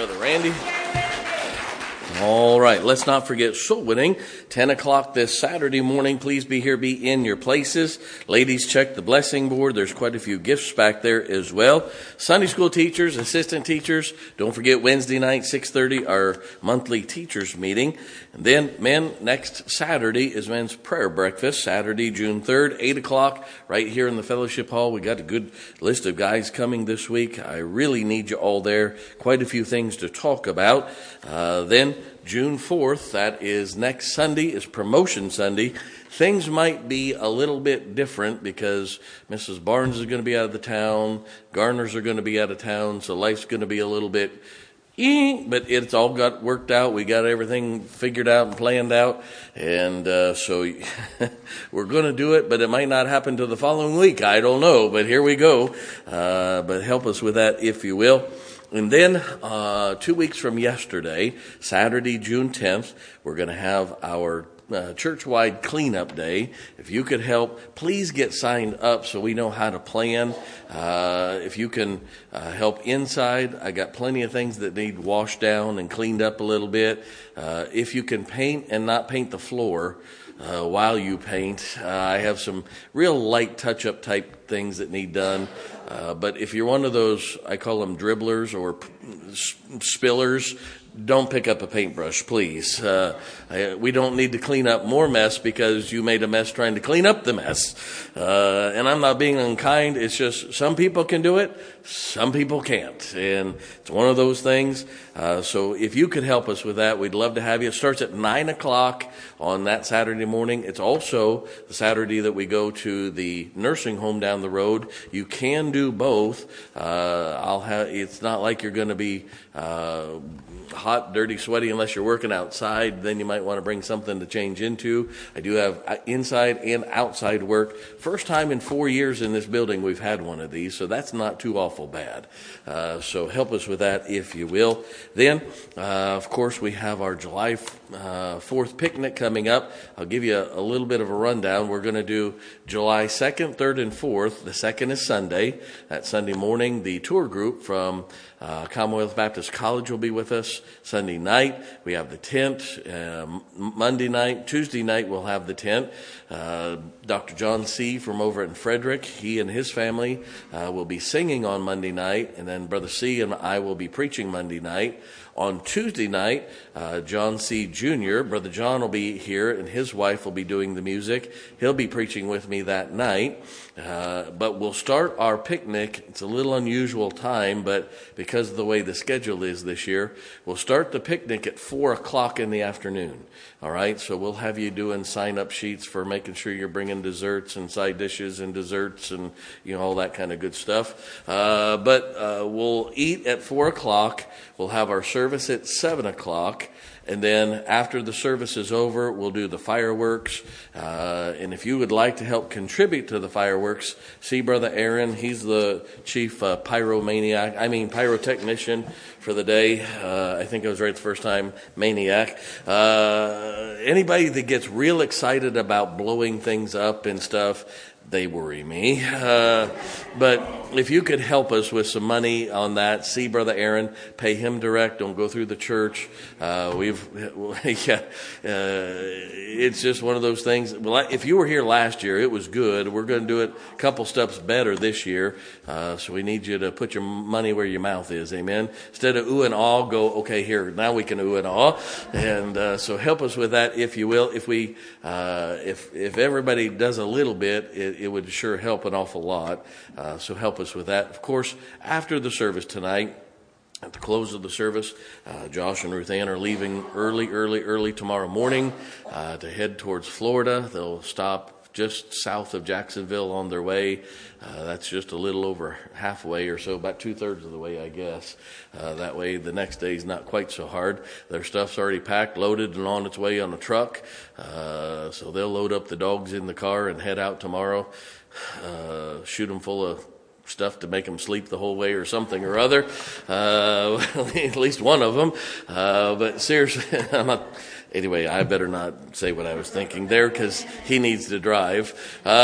Brother Randy. All right, let's not forget soul winning. 10 o'clock this Saturday morning. Please be here, be in your places. Ladies, check the blessing board. There's quite a few gifts back there as well. Sunday school teachers, assistant teachers. Don't forget Wednesday night, 6:30, our monthly teachers meeting. And then, men, next Saturday is men's prayer breakfast. Saturday, June 3rd, 8 o'clock, right here in the fellowship hall. We got a good list of guys coming this week. I really need you all there. Quite a few things to talk about. Then, June 4th, that is next Sunday, is Promotion Sunday. Things might be a little bit different because Mrs. Barnes is going to be out of the town, Garners are going to be out of town, so life's going to be a little bit, but it's all got worked out. We got everything figured out and planned out, and so we're going to do it, but it might not happen till the following week. I don't know, but here we go. But help us with that, if you will. And then 2 weeks from yesterday, Saturday, June 10th, we're going to have our church-wide cleanup day. If you could help, please get signed up so we know how to plan. If you can help inside, I got plenty of things that need washed down and cleaned up a little bit. If you can paint and not paint the floor while you paint, I have some real light touch-up type things that need done. But if you're one of those, I call them dribblers or spillers, don't pick up a paintbrush, please. We don't need to clean up more mess because you made a mess trying to clean up the mess. And I'm not being unkind. It's just some people can do it, some people can't. And it's one of those things. So if you could help us with that, we'd love to have you. It starts at 9 o'clock on that Saturday morning. It's also the Saturday that we go to the nursing home down the road. You can do both. It's not like you're going to be hot, dirty, sweaty unless you're working outside. Then you might want to bring something to change into. I do have inside and outside work. First time in 4 years in this building we've had one of these, so that's not too awful bad. So help us with that, if you will. Then, of course, we have our July 4th picnic coming up. I'll give you a little bit of a rundown. We're going to do July 2nd, 3rd, and 4th. The 2nd is Sunday. That Sunday morning, the tour group from Commonwealth Baptist College will be with us. Sunday night, we have the tent. Monday night, Tuesday night, we'll have the tent. Dr. John C. from over in Frederick, he and his family will be singing on Monday night, and then Brother C. and I will be preaching Monday night. On Tuesday night, John C. Jr., Brother John will be here, and his wife will be doing the music. He'll be preaching with me that night. But we'll start our picnic. It's a little unusual time, but because of the way the schedule is this year, we'll start the picnic at 4 o'clock in the afternoon. All right, so we'll have you doing sign-up sheets for making sure you're bringing desserts and side dishes and desserts and, all that kind of good stuff. But we'll eat at 4 o'clock. We'll have our service at 7 o'clock. And then after the service is over, we'll do the fireworks. And if you would like to help contribute to the fireworks, see Brother Aaron. He's the chief pyrotechnician for the day. I think I was right the first time, maniac. Anybody that gets real excited about blowing things up and stuff, they worry me. But if you could help us with some money on that, see Brother Aaron, pay him direct, don't go through the church. It's just one of those things. Well, if you were here last year, it was good. We're going to do it a couple steps better this year. So we need you to put your money where your mouth is. Amen. Instead of ooh and ah, go, okay, here, now we can ooh and ah. And so help us with that, if you will. If everybody does a little bit, it would sure help an awful lot. So help us with that. Of course, after the service tonight, at the close of the service, Josh and Ruth Ann are leaving early tomorrow morning to head towards Florida. They'll stop just south of Jacksonville on their way. That's just a little over halfway or so, about 2/3 of the way, I guess. That way the next day is not quite so hard. Their stuff's already packed, loaded, and on its way on a truck. So they'll load up the dogs in the car and head out tomorrow. Shoot them full of stuff to make them sleep the whole way or something or other. At least one of them. But seriously, I'm not Anyway, I better not say what I was thinking there because he needs to drive.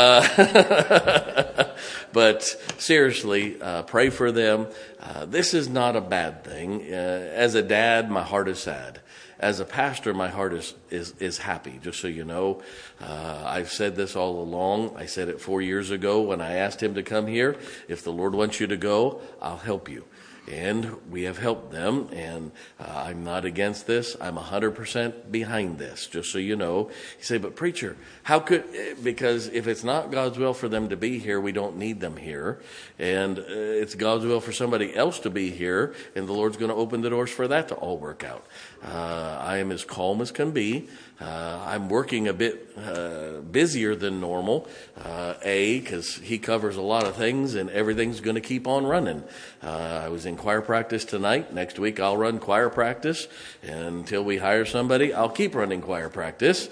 But seriously, pray for them. This is not a bad thing. As a dad, my heart is sad. As a pastor, my heart is happy, just so you know. I've said this all along. I said it 4 years ago when I asked him to come here. If the Lord wants you to go, I'll help you. And we have helped them, and I'm not against this. I'm 100% behind this, just so you know. You say, but preacher, how could, because if it's not God's will for them to be here, we don't need them here. And it's God's will for somebody else to be here, and the Lord's going to open the doors for that to all work out. I am as calm as can be. I'm working a bit busier than normal, because he covers a lot of things and everything's going to keep on running. I was in choir practice tonight. Next week I'll run choir practice. And until we hire somebody, I'll keep running choir practice.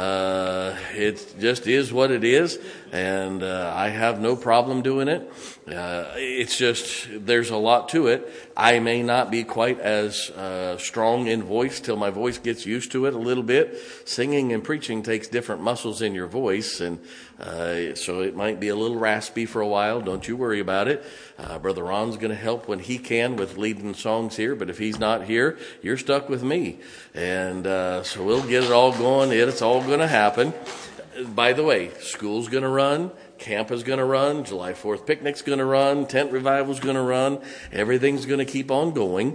It just is what it is, and I have no problem doing it. It's just, there's a lot to it. I may not be quite as strong in voice till my voice gets used to it a little bit. Singing and preaching takes different muscles in your voice, and so it might be a little raspy for a while. Don't you worry about it. Brother Ron's going to help when he can with leading songs here, but if he's not here, you're stuck with me. And so we'll get it all going. It's all going to happen. By the way, school's going to run. Camp is going to run. July 4th picnic's going to run. Tent revival's going to run. Everything's going to keep on going.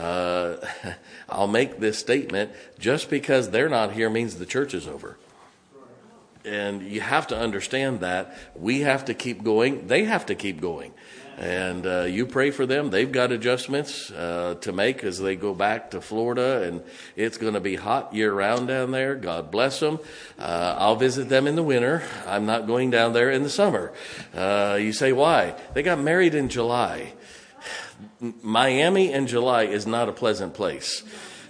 I'll make this statement. Just because they're not here means the church is over. And you have to understand that. We have to keep going. They have to keep going. And you pray for them. They've got adjustments to make as they go back to Florida, and it's going to be hot year-round down there. God bless them. I'll visit them in the winter. I'm not going down there in the summer. You say, why? They got married in July. Miami in July is not a pleasant place.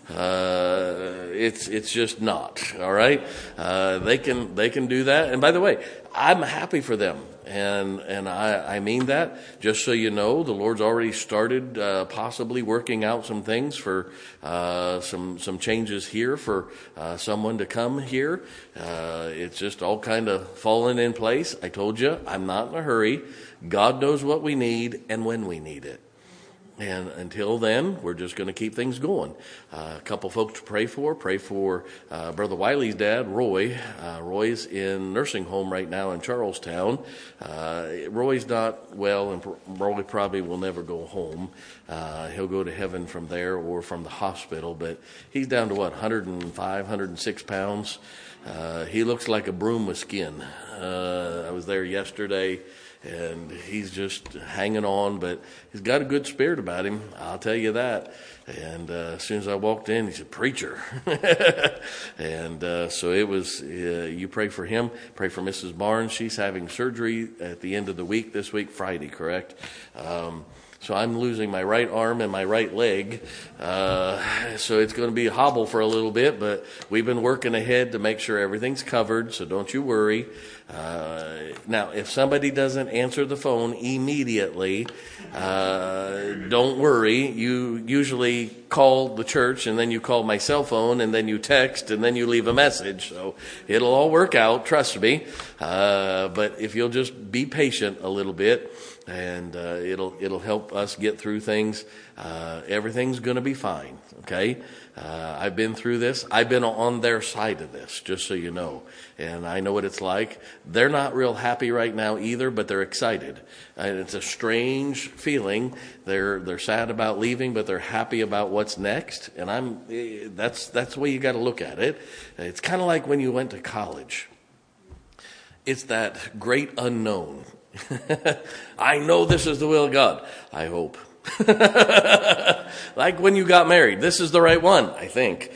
It's just not. All right. They can do that. And by the way, I'm happy for them. And I mean that. Just so you know, the Lord's already started possibly working out some things for some changes here for someone to come here. It's just all kind of falling in place. I told you, I'm not in a hurry. God knows what we need and when we need it. And until then, we're just going to keep things going. A couple folks to pray for. Pray for Brother Wiley's dad, Roy. Roy's in nursing home right now in Charlestown. Roy's not well, and Roy probably will never go home. He'll go to heaven from there or from the hospital. But he's down to, 105, 106 pounds. He looks like a broom with skin. I was there yesterday. And he's just hanging on, but he's got a good spirit about him, I'll tell you that. And as soon as I walked in, he said, "Preacher." And so it was, you pray for him, pray for Mrs. Barnes. She's having surgery at the end of the week, this week, Friday, correct? So I'm losing my right arm and my right leg. So it's going to be a hobble for a little bit, but we've been working ahead to make sure everything's covered, so don't you worry. Now, if somebody doesn't answer the phone immediately, don't worry. You usually call the church, and then you call my cell phone, and then you text, and then you leave a message. So it'll all work out, trust me. But if you'll just be patient a little bit, and it'll help us get through things. Everything's going to be fine, okay? I've been through this. I've been on their side of this, just so you know. And I know what it's like. They're not real happy right now either, but they're excited. And it's a strange feeling. They're sad about leaving, but they're happy about what's next. And that's the way you got to look at it. It's kind of like when you went to college. It's that great unknown. I know this is the will of God. I hope. Like when you got married. This is the right one, I think.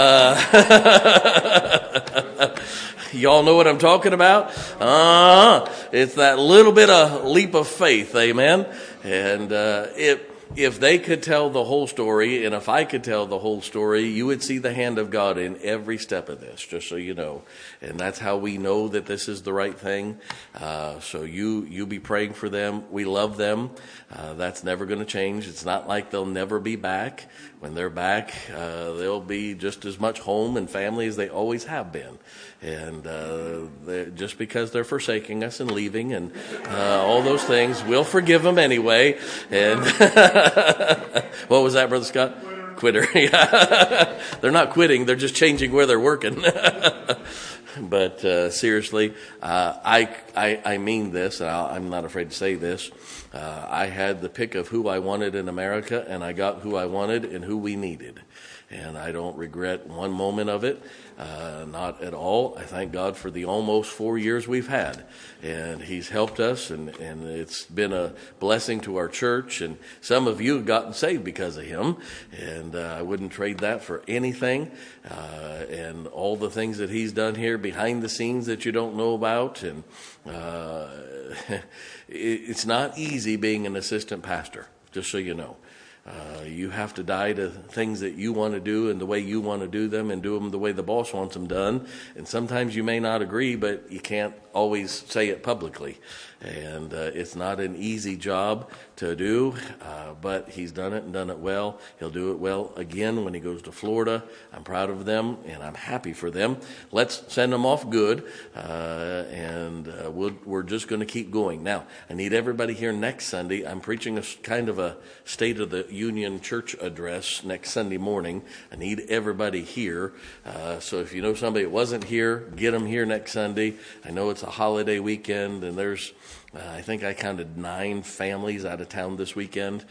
Y'all know what I'm talking about? It's that little bit of leap of faith, amen? And if they could tell the whole story, and if I could tell the whole story, you would see the hand of God in every step of this, just so you know. And that's how we know that this is the right thing. So you be praying for them. We love them. That's never going to change. It's not like they'll never be back. When they're back, they'll be just as much home and family as they always have been. And just because they're forsaking us and leaving and all those things, we'll forgive them anyway. And what was that, Brother Scott? Quitter. Yeah. They're not quitting. They're just changing where they're working. But seriously, I mean this, and I'm not afraid to say this. I had the pick of who I wanted in America, and I got who I wanted and who we needed. And I don't regret one moment of it, not at all. I thank God for the almost 4 years we've had. And He's helped us, and it's been a blessing to our church. And some of you have gotten saved because of Him, and I wouldn't trade that for anything. And all the things that He's done here behind the scenes that you don't know about. And it's not easy being an assistant pastor, just so you know. You have to die to things that you want to do and the way you want to do them and do them the way the boss wants them done. And sometimes you may not agree, but you can't always say it publicly. And it's not an easy job to do, but He's done it and done it well. He'll do it well again when He goes to Florida. I'm proud of them, and I'm happy for them. Let's send them off good, and we're just going to keep going. Now, I need everybody here next Sunday. I'm preaching a kind of a State of the Union church address next Sunday morning. I need everybody here. So if you know somebody that wasn't here, get them here next Sunday. I know it's a holiday weekend, and there's I think I counted 9 families out of town this weekend.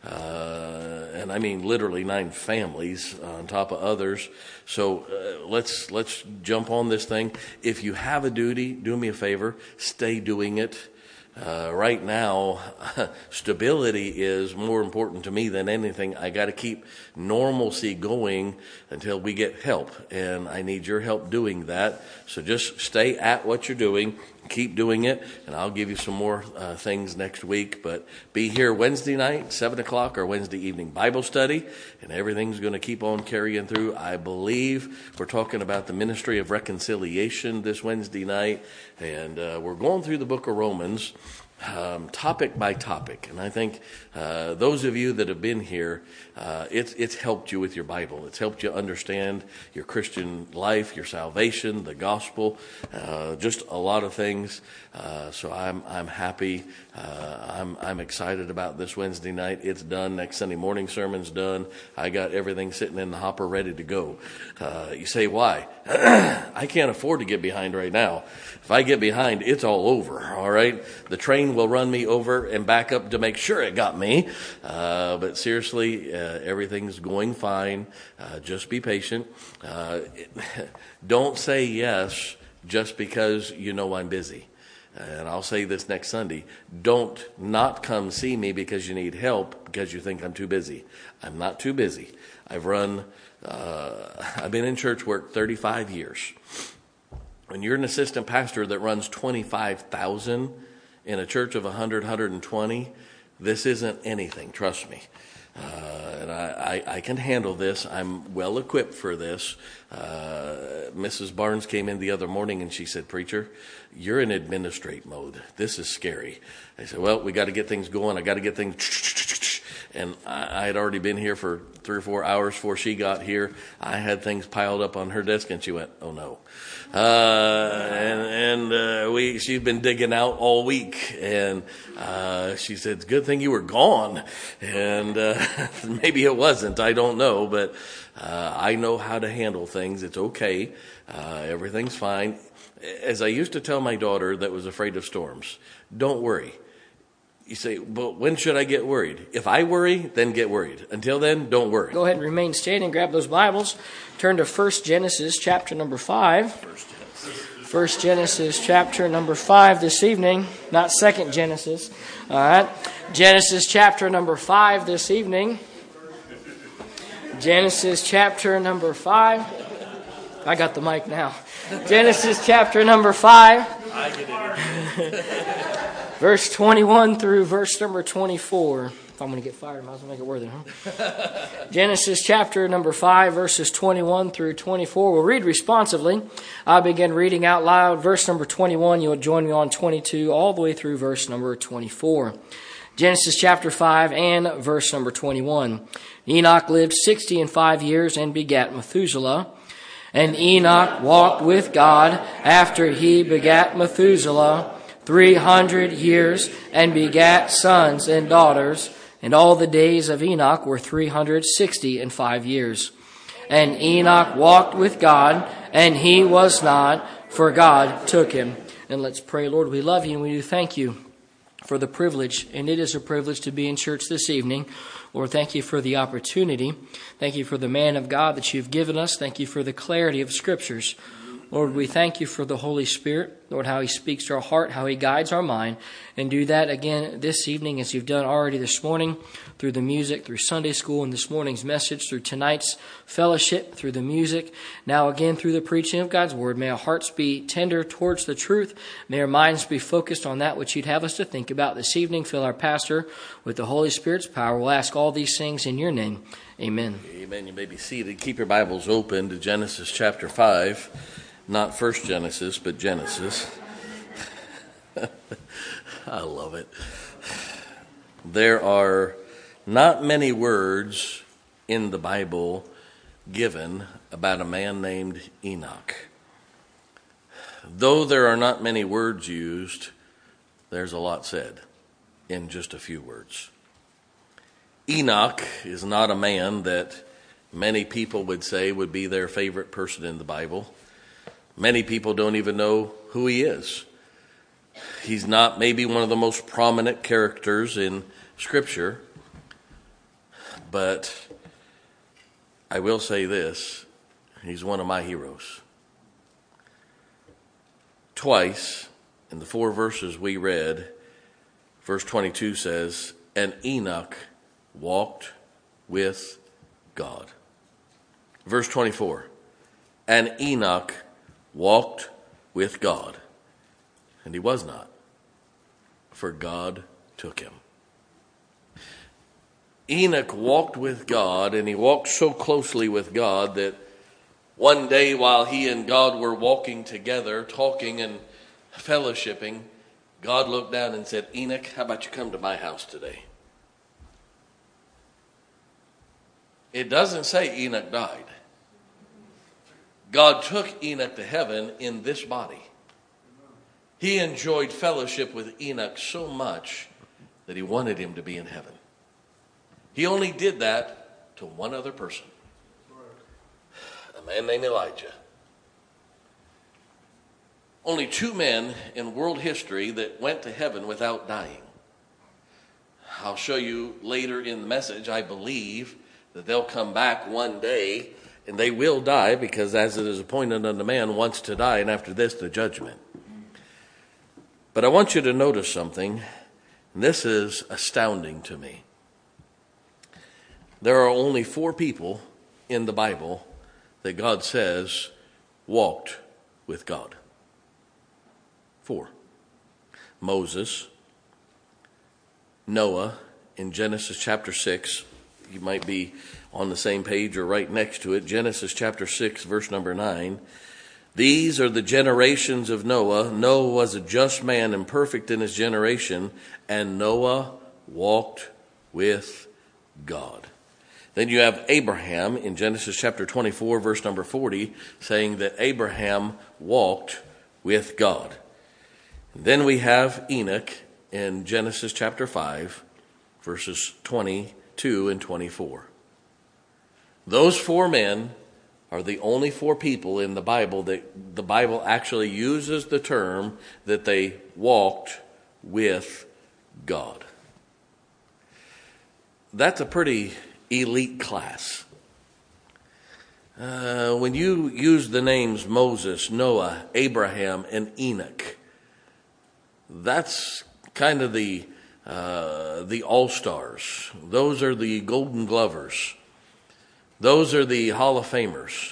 And I mean literally 9 families on top of others. So let's jump on this thing. If you have a duty, do me a favor, stay doing it. Right now, stability is more important to me than anything. I got to keep normalcy going until we get help, and I need your help doing that. So just stay at what you're doing, keep doing it, and I'll give you some more things next week. But be here Wednesday night, 7 o'clock, our Wednesday evening Bible study, and everything's going to keep on carrying through. I believe we're talking about the ministry of reconciliation this Wednesday night, and we're going through the book of Romans, topic by topic. And I think those of you that have been here, it's helped you with your Bible. It's helped you understand your Christian life, your salvation, the gospel, just a lot of things. So I'm happy. I'm excited about this Wednesday night. It's done. Next Sunday morning sermon's done. I got everything sitting in the hopper ready to go. You say, why? I can't afford to get behind right now. If I get behind, it's all over, all right? The train will run me over and back up to make sure it got me. But seriously, everything's going fine. Just be patient. Don't say yes just because you know I'm busy. And I'll say this next Sunday, don't not come see me because you need help because you think I'm too busy. I'm not too busy. I've been in church work 35 years. When you're an assistant pastor that runs 25,000 in a church of 100, 120, this isn't anything, trust me. And I can handle this. I'm well equipped for this. Mrs. Barnes came in the other morning and she said, "Preacher, you're in administrate mode. This is scary." I said, "Well, we got to get things going. I got to get things." And I had already been here for 3 or 4 hours before she got here. I had things piled up on her desk, and she went, "Oh no." She's been digging out all week, and she said, "It's a good thing you were gone." And maybe it wasn't, I don't know, but I know how to handle things. It's okay. Everything's fine. As I used to tell my daughter that was afraid of storms, don't worry. You say, "But when should I get worried?" If I worry, then get worried. Until then, don't worry. Go ahead and remain standing. Grab those Bibles. Turn to 1 Genesis chapter number 5. 1 Genesis chapter number 5 this evening. Not 2nd Genesis. All right. Genesis chapter number 5 this evening. Genesis chapter number 5. I got the mic now. Genesis chapter number 5. I get it. Verse 21 through verse number 24. If I'm going to get fired, I might as well make it worth it, huh? Genesis chapter number 5, verses 21 through 24. We'll read responsively. I'll begin reading out loud verse number 21. You'll join me on 22 all the way through verse number 24. Genesis chapter 5 and verse number 21. Enoch lived 65 years and begat Methuselah. And Enoch walked with God after he begat Methuselah 300 years and begat sons and daughters. And all the days of Enoch were 365 years. And Enoch walked with God, and he was not, for God took him. And let's pray. Lord, we love you and we do thank you for the privilege, and it is a privilege to be in church this evening. Lord, thank you for the opportunity. Thank you for the man of God that you've given us. Thank you for the clarity of Scriptures. Lord, we thank you for the Holy Spirit, Lord, how he speaks to our heart, how he guides our mind, and do that again this evening as you've done already this morning through the music, through Sunday school, and this morning's message, through tonight's fellowship, through the music, now again through the preaching of God's Word. May our hearts be tender towards the truth. May our minds be focused on that which you'd have us to think about this evening. Fill our pastor with the Holy Spirit's power. We'll ask all these things in your name. Amen. Amen. You may be seated. Keep your Bibles open to Genesis chapter 5. Not first Genesis, but Genesis. I love it. There are not many words in the Bible given about a man named Enoch. Though there are not many words used, there's a lot said in just a few words. Enoch is not a man that many people would say would be their favorite person in the Bible. Many people don't even know who he is. He's not maybe one of the most prominent characters in Scripture, but I will say this, he's one of my heroes. Twice in the 4 verses we read, verse 22 says, and Enoch walked with God. Verse 24, and Enoch walked with God, and he was not, for God took him. Enoch walked with God, and he walked so closely with God that one day while he and God were walking together, talking and fellowshipping, God looked down and said, Enoch, how about you come to my house today? It doesn't say Enoch died. God took Enoch to heaven in this body. He enjoyed fellowship with Enoch so much that he wanted him to be in heaven. He only did that to one other person, a man named Elijah. Only 2 men in world history that went to heaven without dying. I'll show you later in the message, I believe that they'll come back one day and they will die, because as it is appointed unto man once to die, and after this the judgment. But I want you to notice something, and this is astounding to me. There are only 4 people in the Bible that God says walked with God. 4. Moses, Noah in Genesis chapter 6. You might be on the same page or right next to it. Genesis chapter 6, verse number 9. These are the generations of Noah. Noah was a just man and perfect in his generation, and Noah walked with God. Then you have Abraham in Genesis chapter 24, verse number 40, saying that Abraham walked with God. And then we have Enoch in Genesis chapter 5, verses 22 and 24. Those 4 men are the only 4 people in the Bible that the Bible actually uses the term that they walked with God. That's a pretty elite class. When you use the names Moses, Noah, Abraham, and Enoch, that's kind of the all-stars. Those are the Golden Glovers. Those are the Hall of Famers.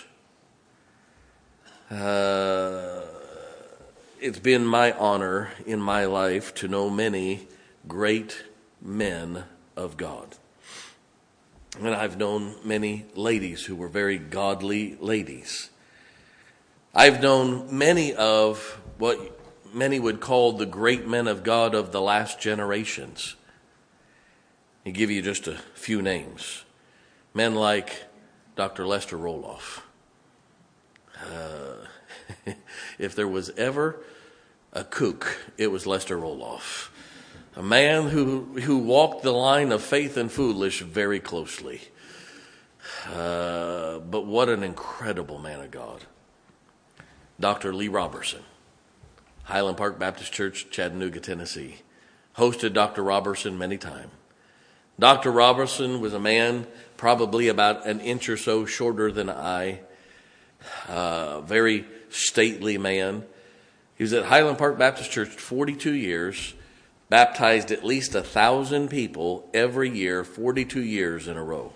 It's been my honor in my life to know many great men of God. And I've known many ladies who were very godly ladies. I've known many of what many would call the great men of God of the last generations. I'll give you just a few names. Men like Dr. Lester Roloff. If there was ever a kook, it was Lester Roloff. A man who walked the line of faith and foolish very closely. But what an incredible man of God. Dr. Lee Roberson, Highland Park Baptist Church, Chattanooga, Tennessee. Hosted Dr. Roberson many times. Dr. Roberson was a man probably about an inch or so shorter than I. Very stately man. He was at Highland Park Baptist Church 42 years. Baptized at least 1,000 people every year, 42 years in a row.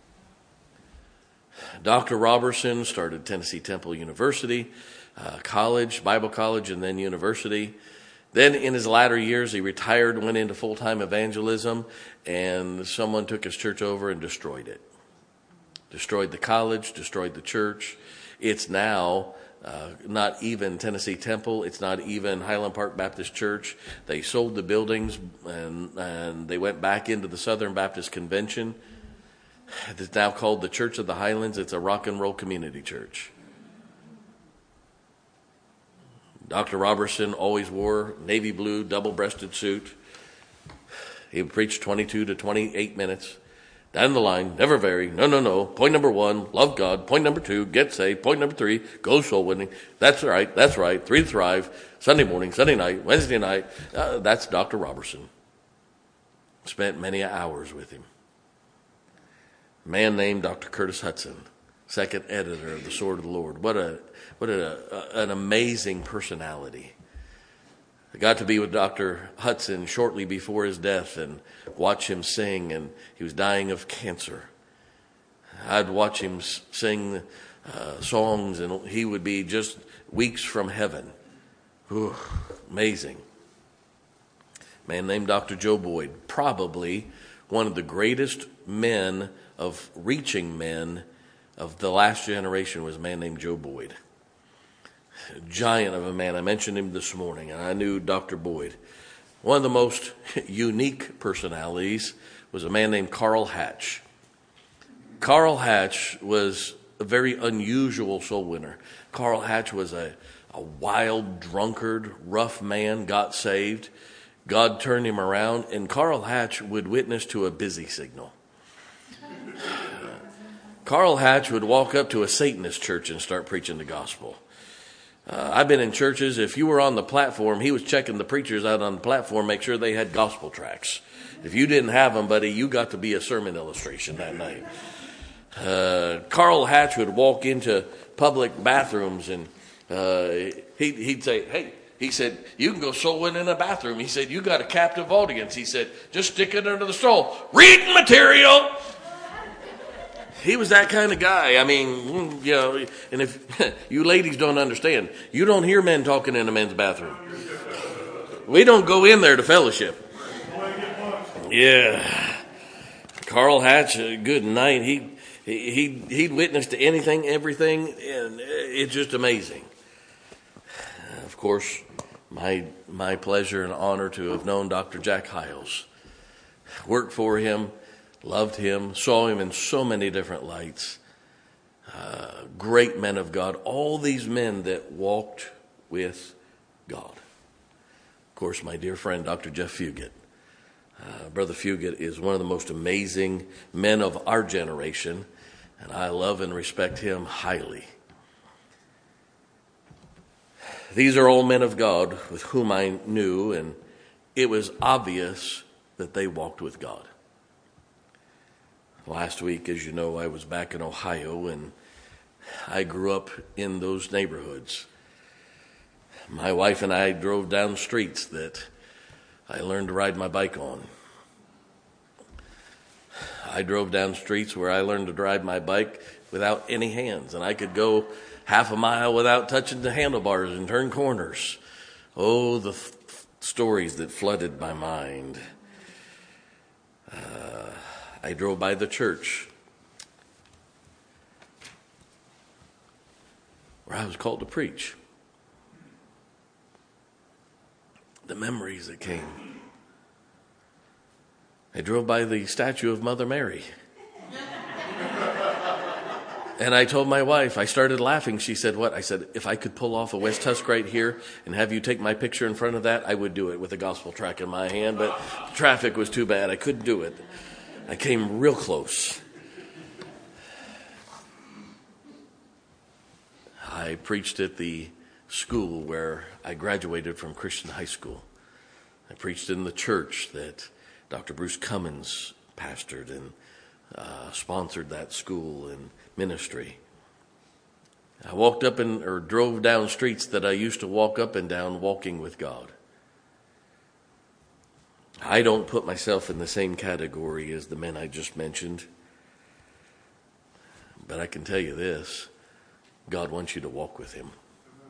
Dr. Roberson started Tennessee Temple University, college, Bible college, and then university. Then in his latter years, he retired, went into full-time evangelism, and someone took his church over and destroyed it. Destroyed the college, destroyed the church. It's now not even Tennessee Temple. It's not even Highland Park Baptist Church. They sold the buildings and they went back into the Southern Baptist Convention. It's now called the Church of the Highlands. It's a rock and roll community church. Dr. Roberson always wore navy blue double-breasted suit. He would preach 22 to 28 minutes. Down the line, never vary. No. Point number 1, love God. Point number 2, get saved. Point number 3, go soul winning. That's right. 3 to thrive. Sunday morning, Sunday night, Wednesday night. That's Dr. Roberson. Spent many hours with him. A man named Dr. Curtis Hudson, second editor of the Sword of the Lord. What an amazing personality. I got to be with Dr. Hudson shortly before his death and watch him sing, and he was dying of cancer. I'd watch him sing songs, and he would be just weeks from heaven. Ooh, amazing. A man named Dr. Joe Boyd, probably one of the greatest men of reaching men of the last generation, was a man named Joe Boyd. Giant of a man. I mentioned him this morning, and I knew Dr. Boyd. One of the most unique personalities was a man named Carl Hatch. Carl Hatch was a very unusual soul winner. Carl Hatch was a wild, drunkard, rough man, got saved. God turned him around, and Carl Hatch would witness to a busy signal. Carl Hatch would walk up to a Satanist church and start preaching the gospel. I've been in churches, if you were on the platform, he was checking the preachers out on the platform, make sure they had gospel tracts. If you didn't have them, buddy, you got to be a sermon illustration that night. Carl Hatch would walk into public bathrooms and he'd say, hey, he said, you can go soul win in a bathroom. He said, you got a captive audience. He said, just stick it under the stall. Reading material. He was that kind of guy. I mean, you know, and if you ladies don't understand, you don't hear men talking in a men's bathroom. We don't go in there to fellowship. Yeah. Carl Hatch, good night. He'd witness to anything, everything, and it's just amazing. Of course, my pleasure and honor to have known Dr. Jack Hiles. Worked for him. Loved him, saw him in so many different lights. Great men of God. All these men that walked with God. Of course, my dear friend, Dr. Jeff Fugit. Brother Fugit is one of the most amazing men of our generation, and I love and respect him highly. These are all men of God with whom I knew, and it was obvious that they walked with God. Last week, as you know, I was back in Ohio, and I grew up in those neighborhoods. My wife and I drove down streets that I learned to ride my bike on. I drove down streets where I learned to ride my bike without any hands, and I could go half a mile without touching the handlebars and turn corners. Oh, the stories that flooded my mind. I drove by the church where I was called to preach. The memories that came. I drove by the statue of Mother Mary. And I told my wife, I started laughing. She said, what? I said, if I could pull off a West Husk right here and have you take my picture in front of that, I would do it with a gospel tract in my hand. But the traffic was too bad. I couldn't do it. I came real close. I preached at the school where I graduated from Christian high school. I preached in the church that Dr. Bruce Cummins pastored and sponsored that school and ministry. I walked up or drove down streets that I used to walk up and down walking with God. I don't put myself in the same category as the men I just mentioned. But I can tell you this, God wants you to walk with him.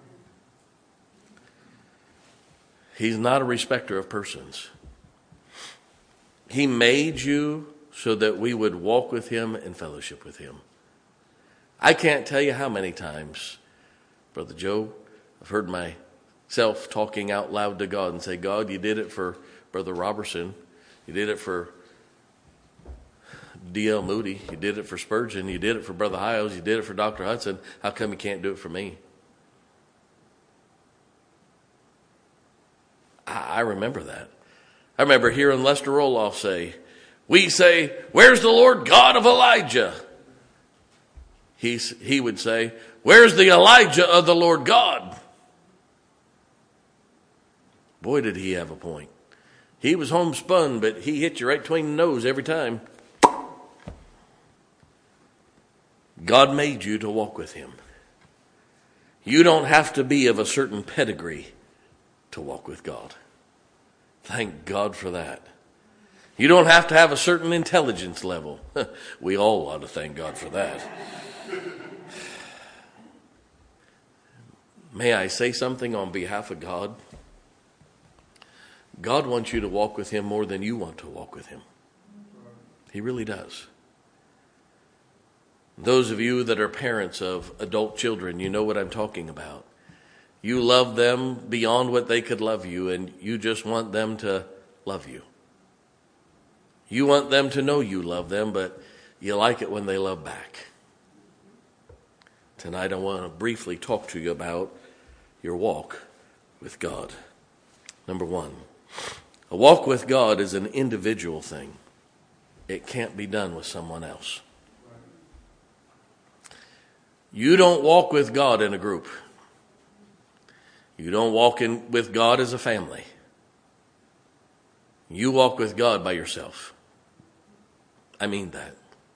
He's not a respecter of persons. He made you so that we would walk with him and fellowship with him. I can't tell you how many times, Brother Joe, I've heard myself talking out loud to God and say, God, you did it for Brother Robertson. You did it for D.L. Moody. You did it for Spurgeon. You did it for Brother Hiles. You did it for Dr. Hudson. How come you can't do it for me? I remember that. I remember hearing Lester Roloff say, we say, where's the Lord God of Elijah? He would say, where's the Elijah of the Lord God? Boy, did he have a point. He was homespun, but he hit you right between the nose every time. God made you to walk with him. You don't have to be of a certain pedigree to walk with God. Thank God for that. You don't have to have a certain intelligence level. We all ought to thank God for that. May I say something on behalf of God? God wants you to walk with him more than you want to walk with him. He really does. Those of you that are parents of adult children, you know what I'm talking about. You love them beyond what they could love you, and you just want them to love you. You want them to know you love them, but you like it when they love back. Tonight I want to briefly talk to you about your walk with God. Number one, a walk with God is an individual thing. It can't be done with someone else. You don't walk with God in a group. You don't walk with God as a family. You walk with God by yourself. I mean that.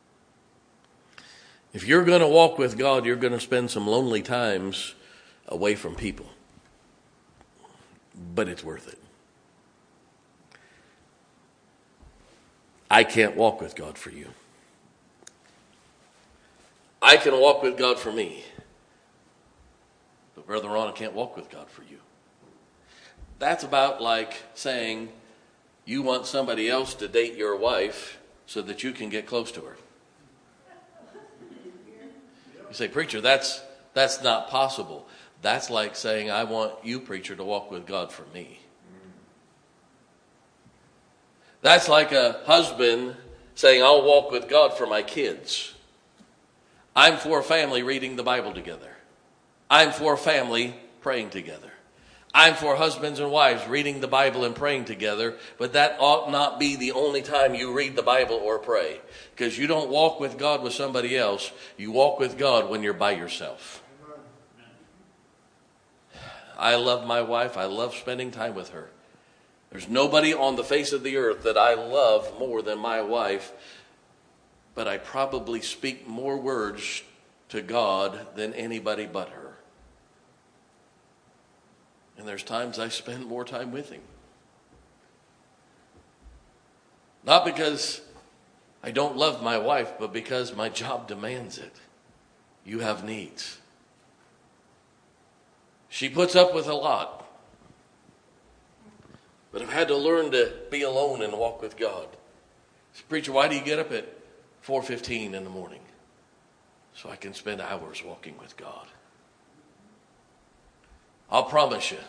If you're going to walk with God, you're going to spend some lonely times away from people. But it's worth it. I can't walk with God for you. I can walk with God for me. But Brother Ron, I can't walk with God for you. That's about like saying you want somebody else to date your wife so that you can get close to her. You say, preacher, that's not possible. That's like saying, I want you, preacher, to walk with God for me. That's like a husband saying, I'll walk with God for my kids. I'm for a family reading the Bible together. I'm for a family praying together. I'm for husbands and wives reading the Bible and praying together, but that ought not be the only time you read the Bible or pray, because you don't walk with God with somebody else. You walk with God when you're by yourself. I love my wife. I love spending time with her. There's nobody on the face of the earth that I love more than my wife, but I probably speak more words to God than anybody but her. And there's times I spend more time with him. Not because I don't love my wife, but because my job demands it. You have needs. She puts up with a lot. But I've had to learn to be alone and walk with God. Preacher, why do you get up at 4:15 in the morning? So I can spend hours walking with God. I'll promise you,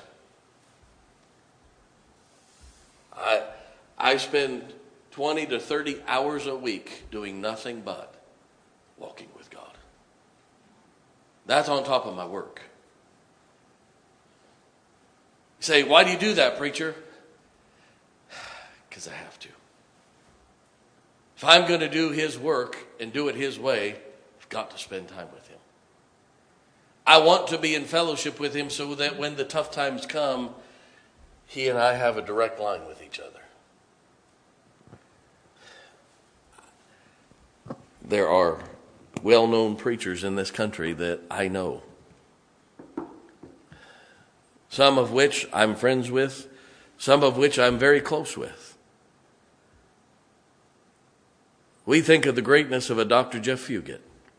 I spend 20 to 30 hours a week doing nothing but walking with God. That's on top of my work. You say, why do you do that, preacher? Because I have to. If I'm going to do his work and do it his way, I've got to spend time with him. I want to be in fellowship with him so that when the tough times come, he and I have a direct line with each other. There are well-known preachers in this country that I know. Some of which I'm friends with, some of which I'm very close with. We think of the greatness of a Dr. Jeff Fugit.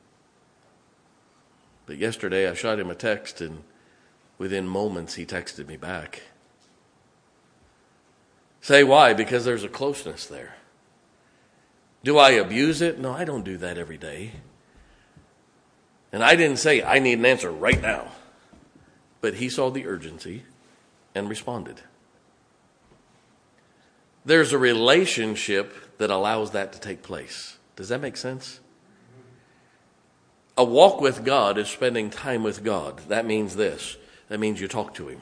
But yesterday I shot him a text, and within moments he texted me back. Say why? Because there's a closeness there. Do I abuse it? No, I don't do that every day. And I didn't say, I need an answer right now. But he saw the urgency and responded. There's a relationship that allows that to take place. Does that make sense? A walk with God is spending time with God. That means this. That means you talk to him.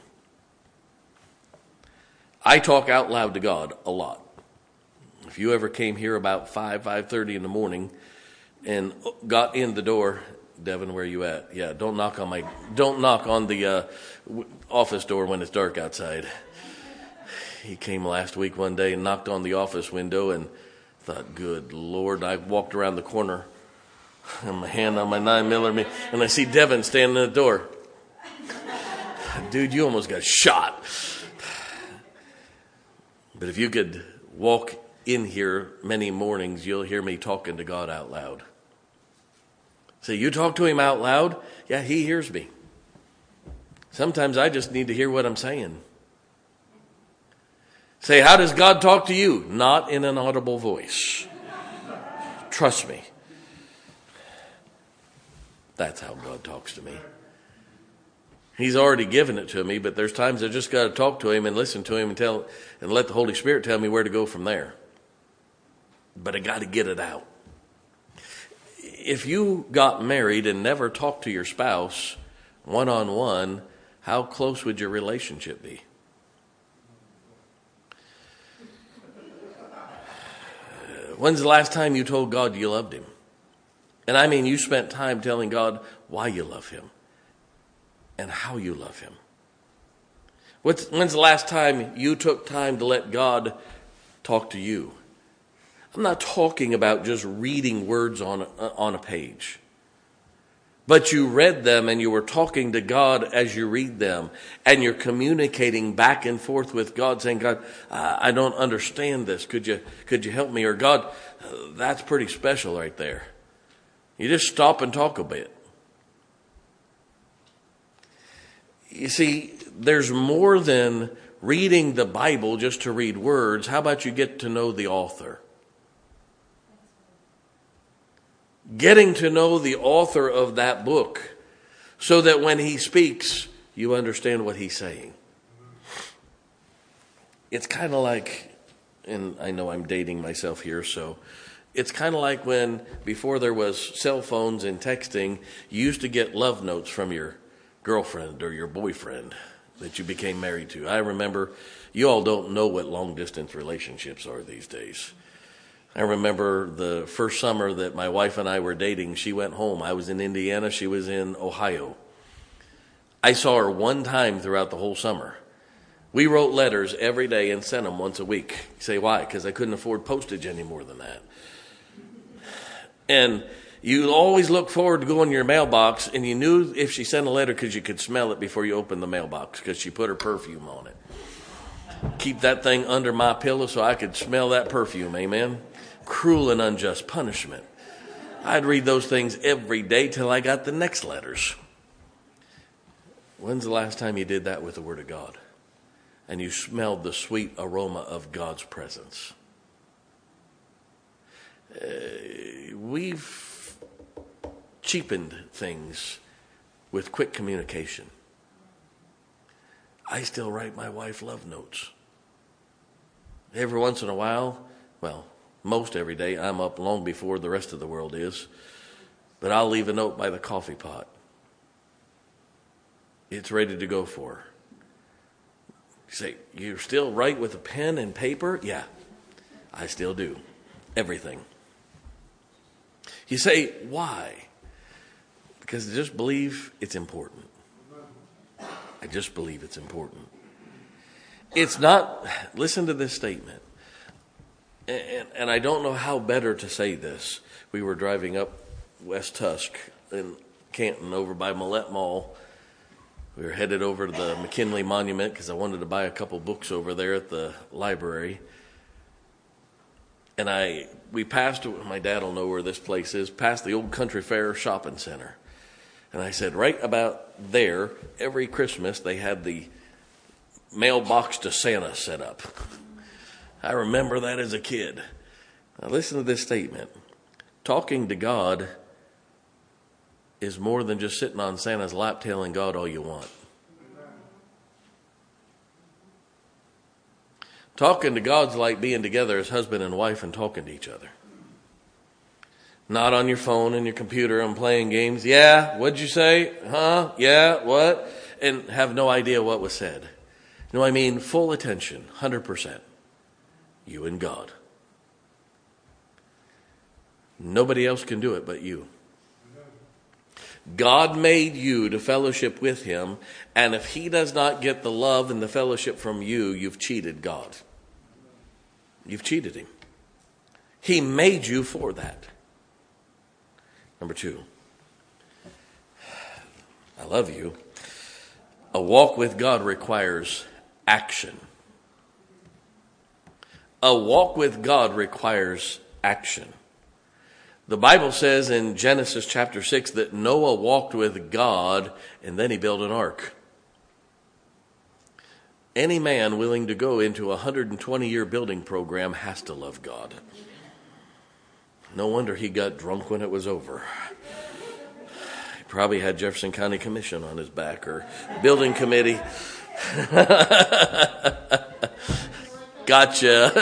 I talk out loud to God a lot. If you ever came here about 5:30 in the morning and got in the door, Devin, where are you at? Yeah, don't knock on the office door when it's dark outside. He came last week one day and knocked on the office window and thought, good Lord. I walked around the corner and my hand on my 9mm and I see Devin standing at the door. Dude, you almost got shot. But if you could walk in here many mornings, you'll hear me talking to God out loud. So you talk to him out loud? Yeah, he hears me. Sometimes I just need to hear what I'm saying. Say, how does God talk to you? Not in an audible voice. Trust me. That's how God talks to me. He's already given it to me, but there's times I just got to talk to him and listen to him and let the Holy Spirit tell me where to go from there. But I got to get it out. If you got married and never talked to your spouse one-on-one, how close would your relationship be? When's the last time you told God you loved him? And I mean you spent time telling God why you love him and how you love him. When's the last time you took time to let God talk to you? I'm not talking about just reading words on a page. But you read them and you were talking to God as you read them. And you're communicating back and forth with God saying, God, I don't understand this. Could you help me? Or God, that's pretty special right there. You just stop and talk a bit. You see, there's more than reading the Bible just to read words. How about you get to know the author? Getting to know the author of that book so that when he speaks, you understand what he's saying. It's kind of like, and I know I'm dating myself here, so it's kind of like when, before there was cell phones and texting, you used to get love notes from your girlfriend or your boyfriend that you became married to. I remember, you all don't know what long distance relationships are these days. I remember the first summer that my wife and I were dating, she went home. I was in Indiana, she was in Ohio. I saw her one time throughout the whole summer. We wrote letters every day and sent them once a week. You say, why? Because I couldn't afford postage any more than that. And you always look forward to going to your mailbox, and you knew if she sent a letter because you could smell it before you opened the mailbox because she put her perfume on it. Keep that thing under my pillow so I could smell that perfume, amen? Cruel and unjust punishment. I'd read those things every day till I got the next letters. When's the last time you did that with the Word of God? And you smelled the sweet aroma of God's presence? We've cheapened things with quick communication. I still write my wife love notes. Every once in a while, well, most every day, I'm up long before the rest of the world is, but I'll leave a note by the coffee pot. It's ready to go for her. You say, you still write with a pen and paper? Yeah, I still do. Everything. You say, why? Because I just believe it's important. I just believe it's important. It's not, listen to this statement. And I don't know how better to say this. We were driving up West Tusk in Canton over by Millette Mall. We were headed over to the McKinley Monument because I wanted to buy a couple books over there at the library. And we passed, my dad will know where this place is, past the old Country Fair Shopping Center. And I said, right about there, every Christmas they had the mailbox to Santa set up. I remember that as a kid. Now listen to this statement. Talking to God is more than just sitting on Santa's lap telling God all you want. Talking to God's like being together as husband and wife and talking to each other. Not on your phone and your computer and playing games. Yeah, what'd you say? Huh? Yeah, what? And have no idea what was said. You know what I mean? Full attention, 100%. You and God. Nobody else can do it but you. God made you to fellowship with him, and if he does not get the love and the fellowship from you, you've cheated God. You've cheated him. He made you for that. Number 2. I love you. A walk with God requires action. A walk with God requires action. The Bible says in Genesis chapter 6 that Noah walked with God and then he built an ark. Any man willing to go into a 120-year building program has to love God. No wonder he got drunk when it was over. He probably had Jefferson County Commission on his back or building committee. Gotcha.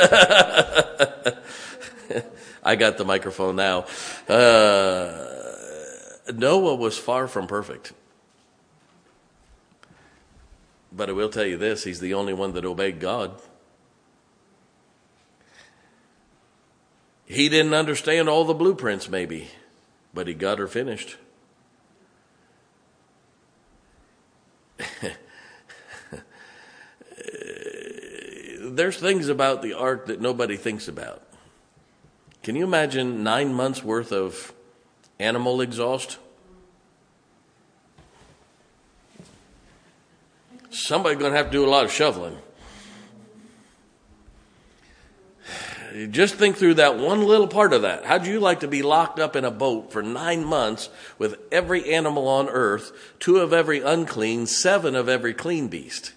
I got the microphone now. Noah was far from perfect. But I will tell you this, he's the only one that obeyed God. He didn't understand all the blueprints maybe, but he got her finished. There's things about the ark that nobody thinks about. Can you imagine 9 months worth of animal exhaust? Somebody's going to have to do a lot of shoveling. Just think through that one little part of that. How'd you like to be locked up in a boat for 9 months with every animal on earth, 2 of every unclean, 7 of every clean beast?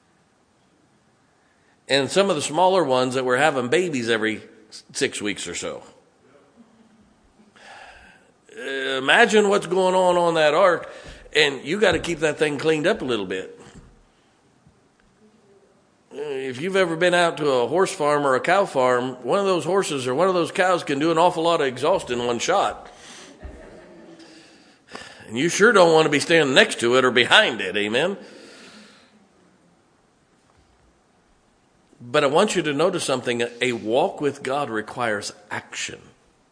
And some of the smaller ones that were having babies every 6 weeks or so. Imagine what's going on that ark, and you got to keep that thing cleaned up a little bit. If you've ever been out to a horse farm or a cow farm, one of those horses or one of those cows can do an awful lot of exhaust in one shot. And you sure don't want to be standing next to it or behind it, amen? But I want you to notice something. A walk with God requires action.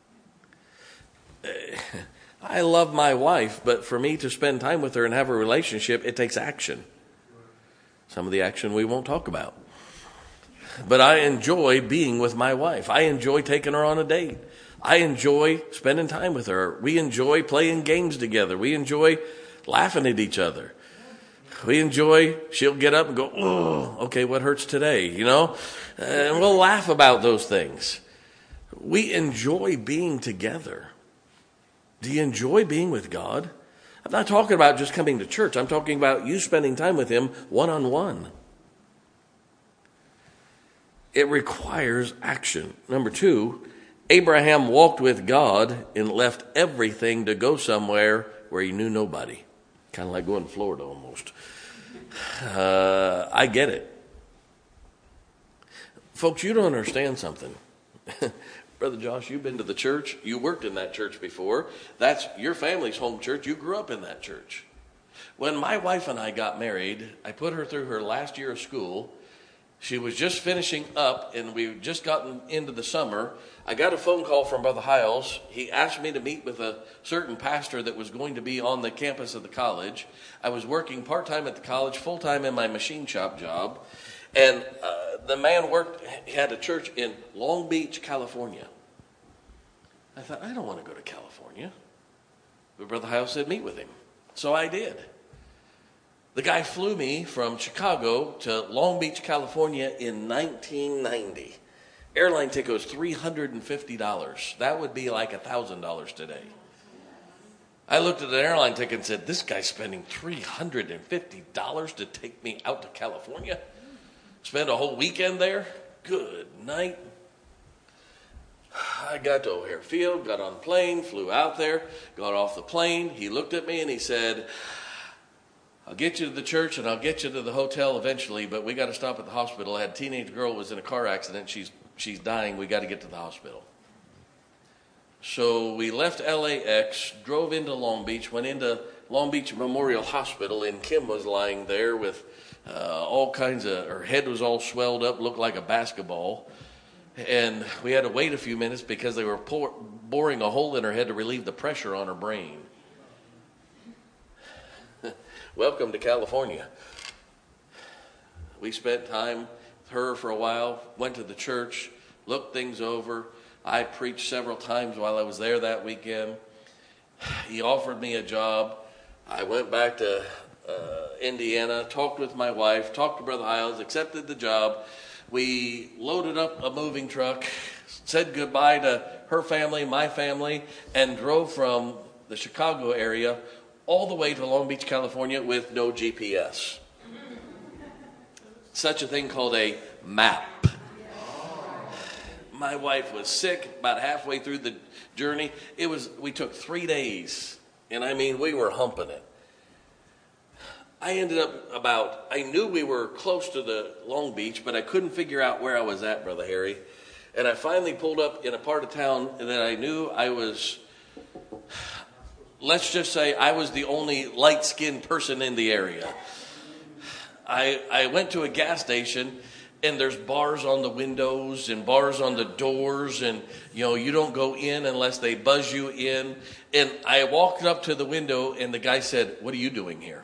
I love my wife, but for me to spend time with her and have a relationship, it takes action. Some of the action we won't talk about. But I enjoy being with my wife. I enjoy taking her on a date. I enjoy spending time with her. We enjoy playing games together. We enjoy laughing at each other. We enjoy, she'll get up and go, oh, okay, what hurts today, you know? And we'll laugh about those things. We enjoy being together. Do you enjoy being with God? I'm not talking about just coming to church. I'm talking about you spending time with him one-on-one. It requires action. Number 2, Abraham walked with God and left everything to go somewhere where he knew nobody. Kind of like going to Florida almost. I get it. Folks, you don't understand something. Brother Josh, you've been to the church. You worked in that church before. That's your family's home church. You grew up in that church. When my wife and I got married, I put her through her last year of school. She was just finishing up, and we'd just gotten into the summer. I got a phone call from Brother Hiles. He asked me to meet with a certain pastor that was going to be on the campus of the college. I was working part-time at the college, full-time in my machine shop job. And the man he had a church in Long Beach, California. I thought, I don't want to go to California. But Brother Hiles said, meet with him. So I did. The guy flew me from Chicago to Long Beach, California in 1990. Airline ticket was $350. That would be like $1,000 today. I looked at the airline ticket and said, this guy's spending $350 to take me out to California? Spend a whole weekend there? Good night. I got to O'Hare Field, got on the plane, flew out there, got off the plane. He looked at me and he said, I'll get you to the church and I'll get you to the hotel eventually, but we got to stop at the hospital. I had a teenage girl who was in a car accident. She's dying. We got to get to the hospital. So we left LAX, drove into Long Beach, went into Long Beach Memorial Hospital, and Kim was lying there with all kinds of, her head was all swelled up, looked like a basketball. And we had to wait a few minutes because they were boring a hole in her head to relieve the pressure on her brain. Welcome to California. We spent time with her for a while, went to the church, looked things over. I preached several times while I was there that weekend. He offered me a job. I went back to Indiana, talked with my wife, talked to Brother Hiles, accepted the job. We loaded up a moving truck, said goodbye to her family, my family, and drove from the Chicago area all the way to Long Beach, California with no GPS. Such a thing called a map. My wife was sick about halfway through the journey. We took 3 days, and I mean, we were humping it. I knew we were close to the Long Beach, but I couldn't figure out where I was at, Brother Harry. And I finally pulled up in a part of town that I knew I was, let's just say I was the only light-skinned person in the area. I went to a gas station, and there's bars on the windows and bars on the doors, and you don't go in unless they buzz you in. And I walked up to the window, and the guy said, "What are you doing here?"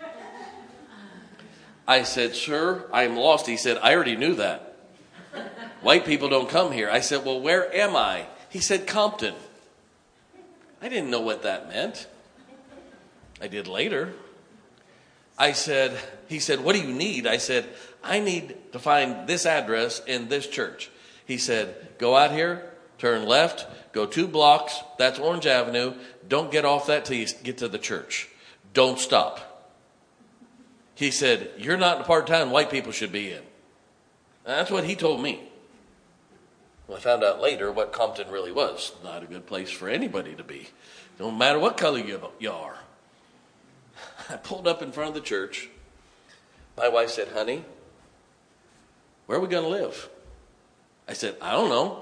I said, "Sir, I'm lost." He said, "I already knew that. White people don't come here." I said, "Well, where am I?" He said, "Compton." I didn't know what that meant. I did later. He said, "What do you need?" I said, "I need to find this address in this church." He said, "Go out here, turn left, go 2 blocks. That's Orange Avenue. Don't get off that till you get to the church. Don't stop." He said, "You're not in the part of town white people should be in." And that's what he told me. Well, I found out later what Compton really was. Not a good place for anybody to be. Don't matter what color you are. I pulled up in front of the church. My wife said, "Honey, where are we going to live?" I said, "I don't know."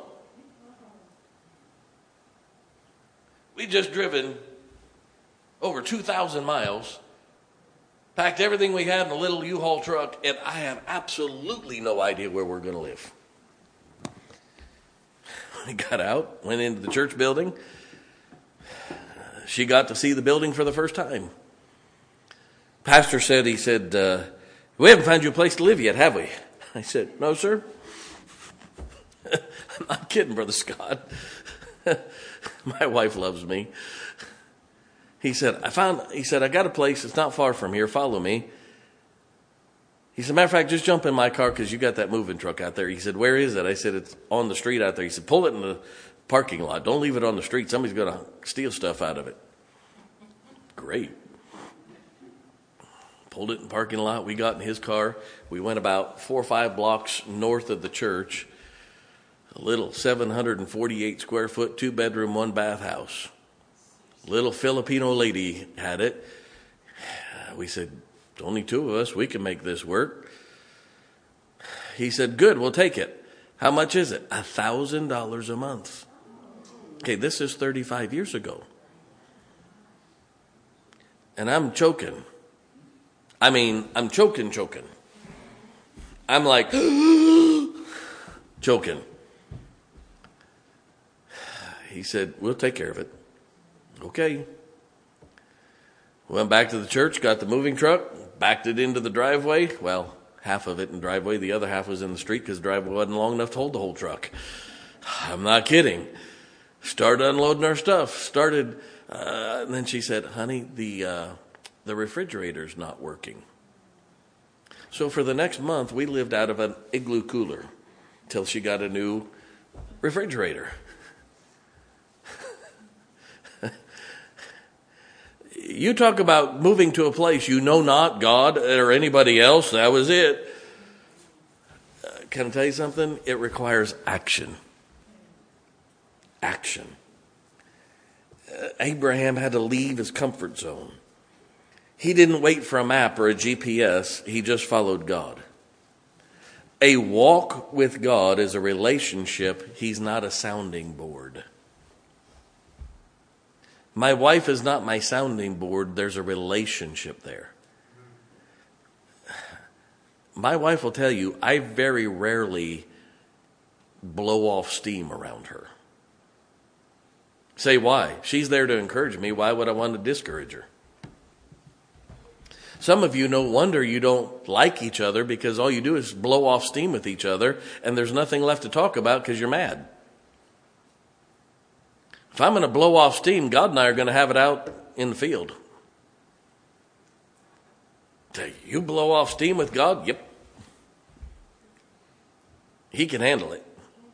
We'd just driven over 2,000 miles, packed everything we had in a little U-Haul truck, and I have absolutely no idea where we're going to live. We got out, went into the church building. She got to see the building for the first time. Pastor said, "We haven't found you a place to live yet, have we?" I said, "No, sir." I'm not kidding, Brother Scott. My wife loves me. He said, I got a place. It's not far from here. Follow me. He said, "Matter of fact, just jump in my car because you got that moving truck out there." He said, "Where is it?" I said, "It's on the street out there." He said, "Pull it in the parking lot. Don't leave it on the street. Somebody's going to steal stuff out of it." Great. Pulled it in the parking lot. We got in his car. We went about 4 or 5 blocks north of the church. A little 748 square foot, 2-bedroom, 1-bath house. Little Filipino lady had it. We said, only 2 of us, we can make this work. He said, good, we'll take it. How much is it? $1,000 a month. Okay, this is 35 years ago. And I'm choking. I'm choking. I'm like, choking. He said, we'll take care of it. Okay. Went back to the church, got the moving truck, backed it into the driveway. Well, half of it in the driveway. The other half was in the street because the driveway wasn't long enough to hold the whole truck. I'm not kidding. Started unloading our stuff. And then she said, honey, the refrigerator's not working. So for the next month, we lived out of an igloo cooler till she got a new refrigerator. You talk about moving to a place you know not God or anybody else. That was it. Can I tell you something? It requires action. Action. Abraham had to leave his comfort zone. He didn't wait for a map or a GPS. He just followed God. A walk with God is a relationship. He's not a sounding board. My wife is not my sounding board. There's a relationship there. My wife will tell you, I very rarely blow off steam around her. Say why? She's there to encourage me. Why would I want to discourage her? Some of you, no wonder you don't like each other because all you do is blow off steam with each other and there's nothing left to talk about because you're mad. If I'm going to blow off steam, God and I are going to have it out in the field. You blow off steam with God? Yep. He can handle it.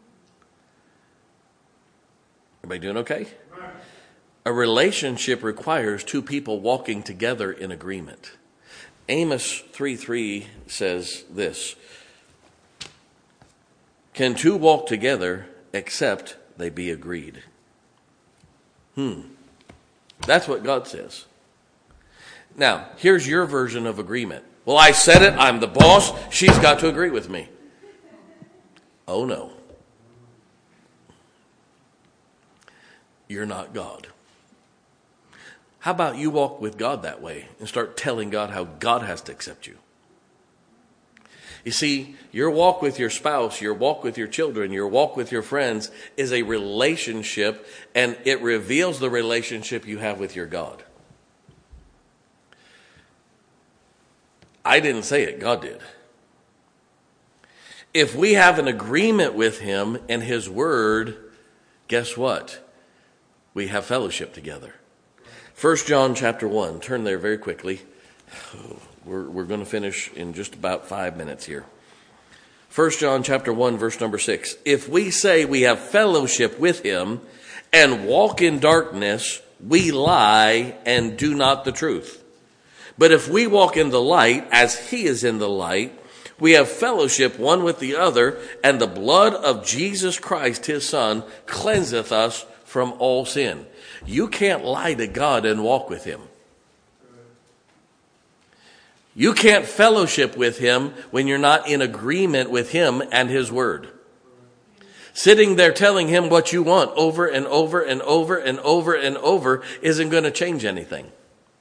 Everybody doing okay? A relationship requires 2 people walking together in agreement. Amos 3:3 says this. Can 2 walk together except they be agreed? That's what God says. Now, here's your version of agreement. Well, I said it. I'm the boss. She's got to agree with me. Oh, no. You're not God. How about you walk with God that way and start telling God how God has to accept you? You see, your walk with your spouse, your walk with your children, your walk with your friends is a relationship, and it reveals the relationship you have with your God. I didn't say it, God did. If we have an agreement with Him and His Word, guess what? We have fellowship together. 1 John chapter 1, turn there very quickly. We're going to finish in just about 5 minutes here. 1 John chapter 1, verse number 6. If we say we have fellowship with Him and walk in darkness, we lie and do not the truth. But if we walk in the light as He is in the light, we have fellowship one with the other, and the blood of Jesus Christ, His Son, cleanseth us from all sin. You can't lie to God and walk with Him. You can't fellowship with Him when you're not in agreement with Him and His Word. Sitting there telling Him what you want over and over and over and over and over isn't going to change anything.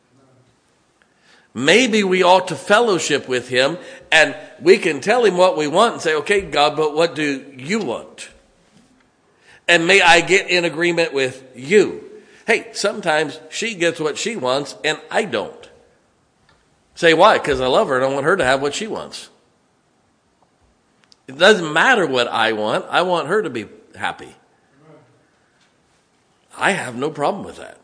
Maybe we ought to fellowship with Him and we can tell Him what we want and say, okay, God, but what do you want? And may I get in agreement with you? Hey, sometimes she gets what she wants and I don't. Say why? Because I love her and I want her to have what she wants. It doesn't matter what I want her to be happy. I have no problem with that.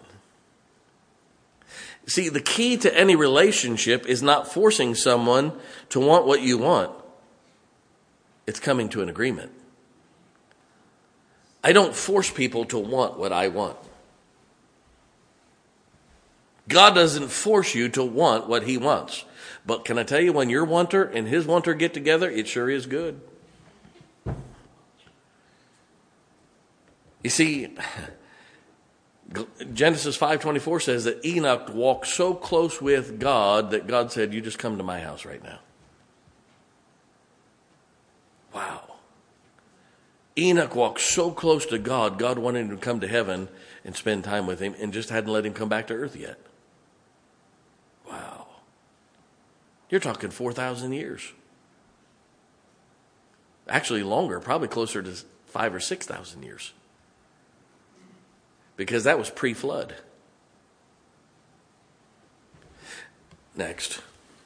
See, the key to any relationship is not forcing someone to want what you want. It's coming to an agreement. I don't force people to want what I want. God doesn't force you to want what He wants. But can I tell you, when your wanter and His wanter get together, it sure is good. You see, Genesis 5:24 says that Enoch walked so close with God that God said, you just come to my house right now. Wow. Enoch walked so close to God, God wanted him to come to heaven and spend time with him and just hadn't let him come back to earth yet. Wow. You're talking 4,000 years. Actually longer, probably closer to 5,000 or 6,000 years. Because that was pre-flood. Next.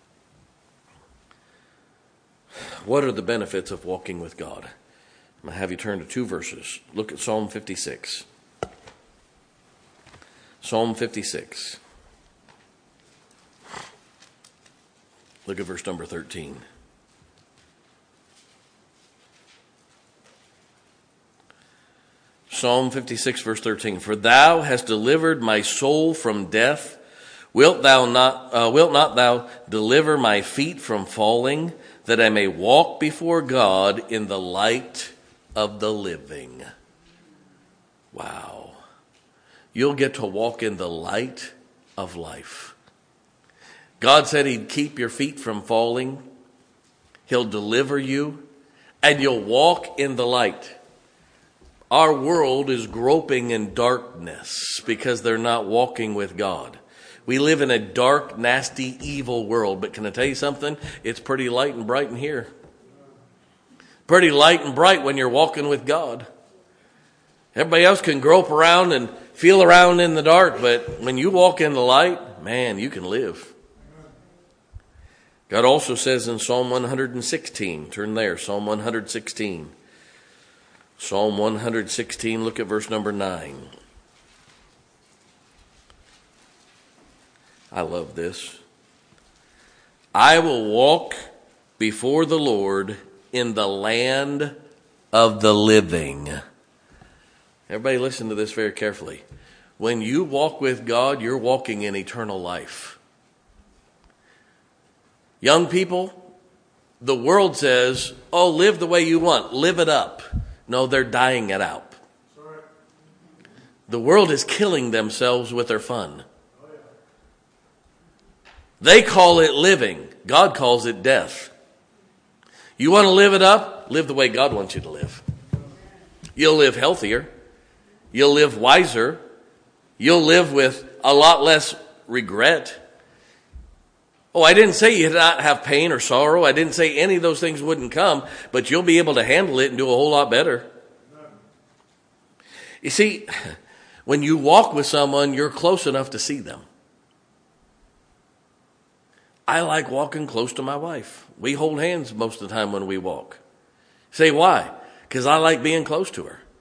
What are the benefits of walking with God? I'm going to have you turn to 2 verses. Look at Psalm 56. Psalm 56. Look at verse number 13. Psalm 56, verse 13. For thou hast delivered my soul from death. Wilt not thou deliver my feet from falling, that I may walk before God in the light of the living? Wow. You'll get to walk in the light of life. God said he'd keep your feet from falling. He'll deliver you, and you'll walk in the light. Our world is groping in darkness because they're not walking with God. We live in a dark, nasty, evil world. But can I tell you something? It's pretty light and bright in here. Pretty light and bright when you're walking with God. Everybody else can grope around and feel around in the dark, but when you walk in the light, man, you can live. God also says in Psalm 116, turn there, Psalm 116. Psalm 116, look at verse number 9. I love this. I will walk before the Lord in the land of the living. Everybody listen to this very carefully. When you walk with God, you're walking in eternal life. Young people, the world says, oh, live the way you want. Live it up. No, they're dying it out. The world is killing themselves with their fun. They call it living. God calls it death. You want to live it up? Live the way God wants you to live. You'll live healthier. You'll live wiser. You'll live with a lot less regret. Oh, I didn't say you'd not have pain or sorrow. I didn't say any of those things wouldn't come, but you'll be able to handle it and do a whole lot better. You see, when you walk with someone, you're close enough to see them. I like walking close to my wife. We hold hands most of the time when we walk. Say why? Because I like being close to her.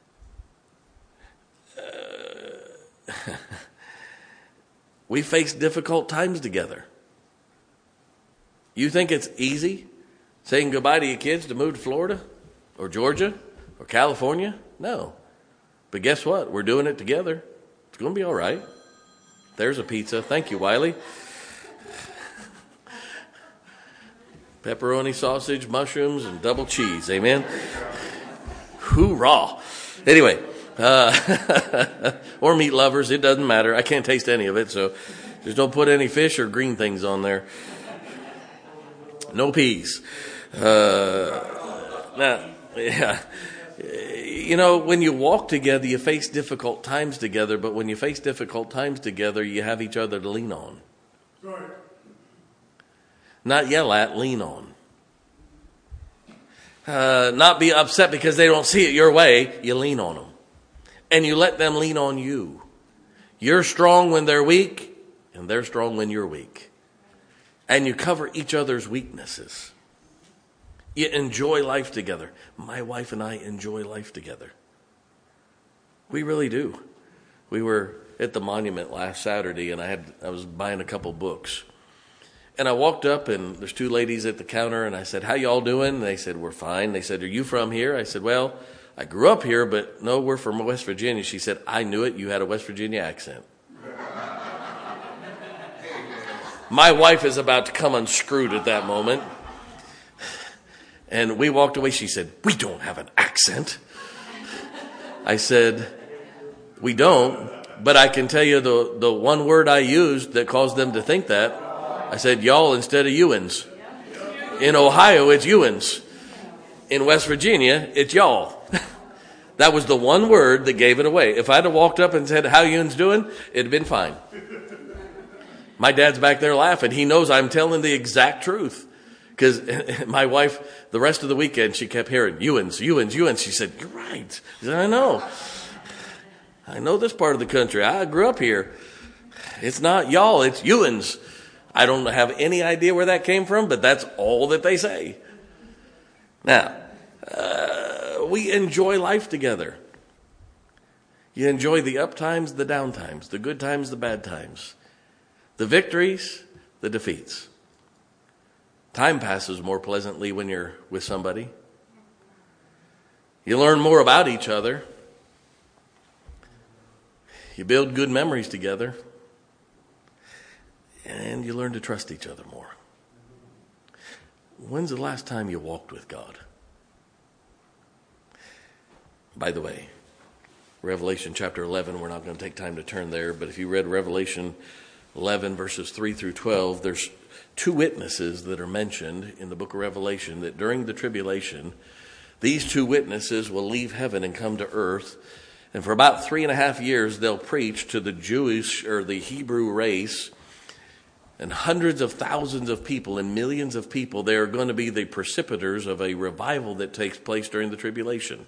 We face difficult times together. You think it's easy saying goodbye to your kids to move to Florida or Georgia or California? No. But guess what? We're doing it together. It's going to be all right. There's a pizza. Thank you, Wiley. Pepperoni, sausage, mushrooms, and double cheese. Amen. Hoorah. Anyway, or meat lovers, it doesn't matter. I can't taste any of it, so just don't put any fish or green things on there. No peas. Now, yeah. You know, when you walk together, you face difficult times together, but when you face difficult times together, you have each other to lean on. Sorry. Not yell at, lean on. Not be upset because they don't see it your way. You lean on them. And you let them lean on you. You're strong when they're weak, and they're strong when you're weak. And you cover each other's weaknesses. You enjoy life together. My wife and I enjoy life together. We really do. We were at the monument last Saturday, and I was buying a couple books. And I walked up, and there's 2 ladies at the counter, and I said, how y'all doing? And they said, we're fine. They said, are you from here? I said, well, I grew up here, but no, we're from West Virginia. She said, I knew it. You had a West Virginia accent. My wife is about to come unscrewed at that moment. And we walked away. She said, we don't have an accent. I said, we don't, but I can tell you the one word I used that caused them to think that. I said, y'all instead of you'uns. In Ohio, it's you'uns. In West Virginia, it's y'all. That was the one word that gave it away. If I'd have walked up and said, how you'uns doing? It'd been fine. My dad's back there laughing. He knows I'm telling the exact truth. Because my wife, the rest of the weekend, she kept hearing, you'uns, you'uns, you'uns. She said, you're right. She said, I know. I know this part of the country. I grew up here. It's not y'all, it's you'uns. I don't have any idea where that came from, but that's all that they say. Now, we enjoy life together. You enjoy the up times, the down times, the good times, the bad times, the victories, the defeats. Time passes more pleasantly when you're with somebody. You learn more about each other. You build good memories together. And you learn to trust each other more. When's the last time you walked with God? By the way, Revelation chapter 11, we're not going to take time to turn there, but if you read Revelation 11 verses 3 through 12, there's two witnesses that are mentioned in the book of Revelation that during the tribulation, these two witnesses will leave heaven and come to earth. And for about 3.5 years, they'll preach to the Jewish or the Hebrew race. And hundreds of thousands of people and millions of people, they are going to be the precipitors of a revival that takes place during the tribulation.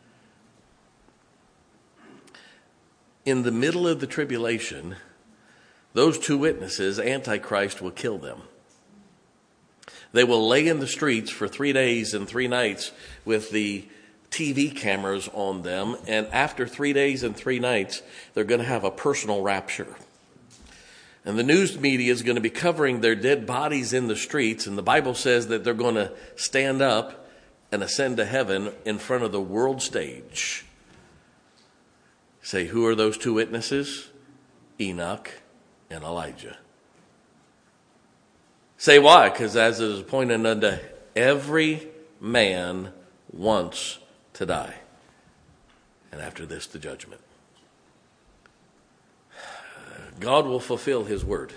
In the middle of the tribulation, those two witnesses, Antichrist, will kill them. They will lay in the streets for 3 days and 3 nights with the TV cameras on them. And after 3 days and 3 nights, they're going to have a personal rapture. And the news media is going to be covering their dead bodies in the streets. And the Bible says that they're going to stand up and ascend to heaven in front of the world stage. Say, who are those two witnesses? Enoch and Elijah. Say why? Because as it is appointed unto every man once to die. And after this, the judgment. God will fulfill his word.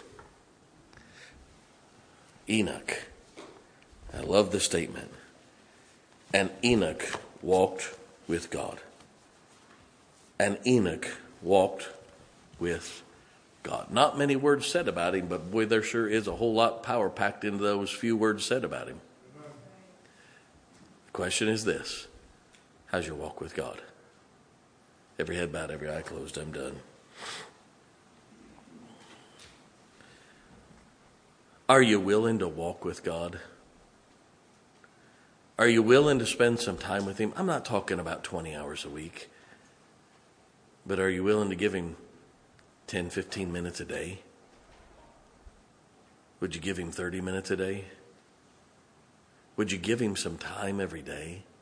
Enoch. I love the statement. And Enoch walked with God. And Enoch walked with God. Not many words said about him, but boy, there sure is a whole lot of power packed into those few words said about him. The question is this. How's your walk with God? Every head bowed, every eye closed. I'm done. Are you willing to walk with God? Are you willing to spend some time with him? I'm not talking about 20 hours a week. But are you willing to give him 10, 15 minutes a day? Would you give him 30 minutes a day? Would you give him some time every day?